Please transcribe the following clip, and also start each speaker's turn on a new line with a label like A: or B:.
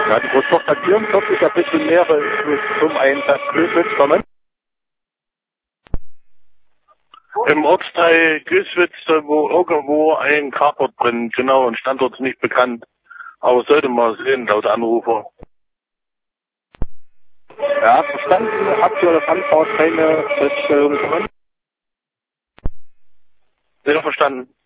A: Ja, die Großtochter 44, da bitte mehrere Infos zum Einsatz Glöswitz kommen.
B: Im Ortsteil Gößwitz, wo irgendwo ein Carport brennt, genau, und Standort ist nicht bekannt. Aber sollte man sehen, laut Anrufer.
A: Ja, verstanden. Aktuelle Anfahrt, keine Feststellung kommen.
B: Sehr verstanden.